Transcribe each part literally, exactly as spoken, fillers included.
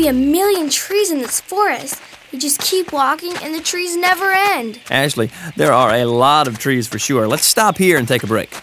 be a million trees in this forest. You just keep walking and the trees never end. Ashley, there are a lot of trees for sure. Let's stop here and take a break.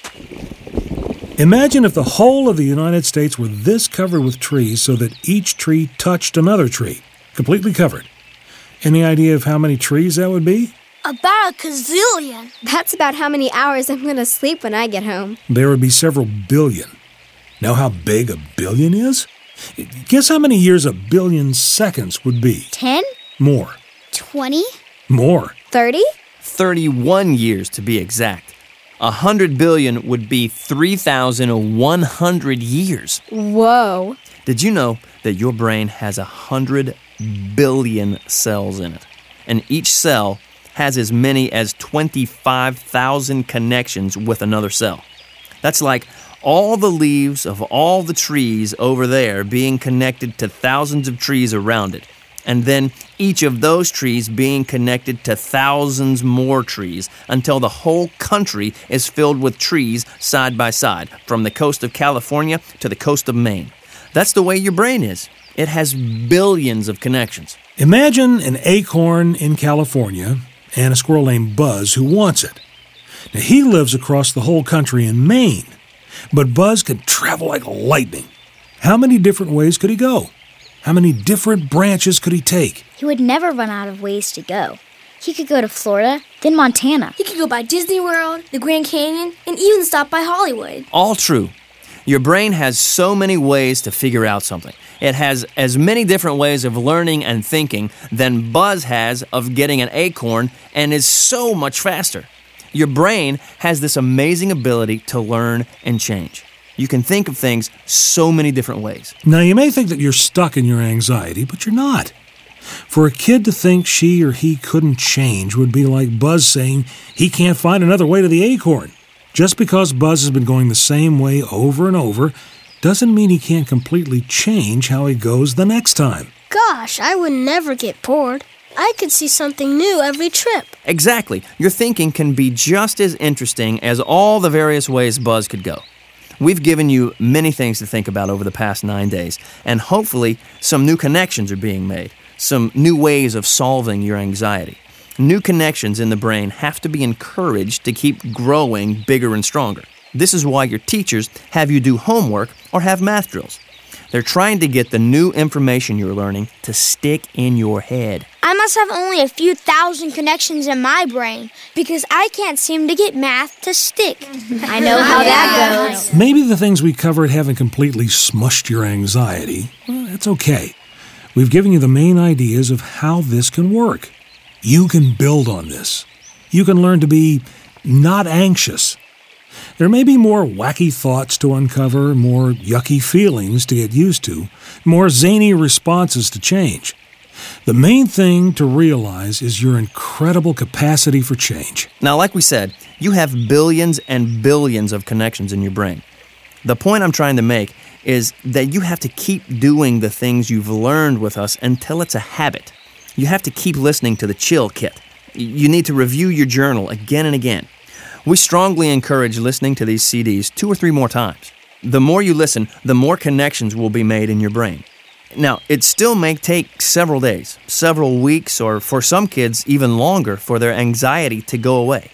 Imagine if the whole of the United States were this covered with trees so that each tree touched another tree, completely covered. Any idea of how many trees that would be? About a gazillion. That's about how many hours I'm going to sleep when I get home. There would be several billion. Know how big a billion is? Guess how many years a billion seconds would be? Ten? More. Twenty? More. Thirty? thirty-one years to be exact. A hundred billion would be three thousand one hundred years. Whoa. Did you know that your brain has a hundred billion cells in it? And each cell has as many as twenty-five thousand connections with another cell. That's like all the leaves of all the trees over there being connected to thousands of trees around it. And then each of those trees being connected to thousands more trees until the whole country is filled with trees side by side, from the coast of California to the coast of Maine. That's the way your brain is. It has billions of connections. Imagine an acorn in California and a squirrel named Buzz who wants it. Now, he lives across the whole country in Maine, but Buzz could travel like lightning. How many different ways could he go? How many different branches could he take? He would never run out of ways to go. He could go to Florida, then Montana. He could go by Disney World, the Grand Canyon, and even stop by Hollywood. All true. Your brain has so many ways to figure out something. It has as many different ways of learning and thinking than Buzz has of getting an acorn, and is so much faster. Your brain has this amazing ability to learn and change. You can think of things so many different ways. Now, you may think that you're stuck in your anxiety, but you're not. For a kid to think she or he couldn't change would be like Buzz saying he can't find another way to the acorn. Just because Buzz has been going the same way over and over doesn't mean he can't completely change how he goes the next time. Gosh, I would never get bored. I could see something new every trip. Exactly. Your thinking can be just as interesting as all the various ways Buzz could go. We've given you many things to think about over the past nine days, and hopefully some new connections are being made, some new ways of solving your anxiety. New connections in the brain have to be encouraged to keep growing bigger and stronger. This is why your teachers have you do homework or have math drills. They're trying to get the new information you're learning to stick in your head. I must have only a few thousand connections in my brain because I can't seem to get math to stick. I know how that goes. Maybe the things we covered haven't completely smushed your anxiety. Well, that's okay. We've given you the main ideas of how this can work. You can build on this. You can learn to be not anxious. There may be more wacky thoughts to uncover, more yucky feelings to get used to, more zany responses to change. The main thing to realize is your incredible capacity for change. Now, like we said, you have billions and billions of connections in your brain. The point I'm trying to make is that you have to keep doing the things you've learned with us until it's a habit. You have to keep listening to the Chill Kit. You need to review your journal again and again. We strongly encourage listening to these C Ds two or three more times. The more you listen, the more connections will be made in your brain. Now, it still may take several days, several weeks, or for some kids, even longer for their anxiety to go away.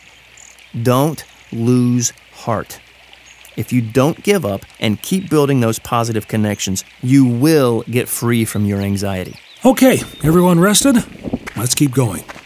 Don't lose heart. If you don't give up and keep building those positive connections, you will get free from your anxiety. Okay, everyone rested? Let's keep going.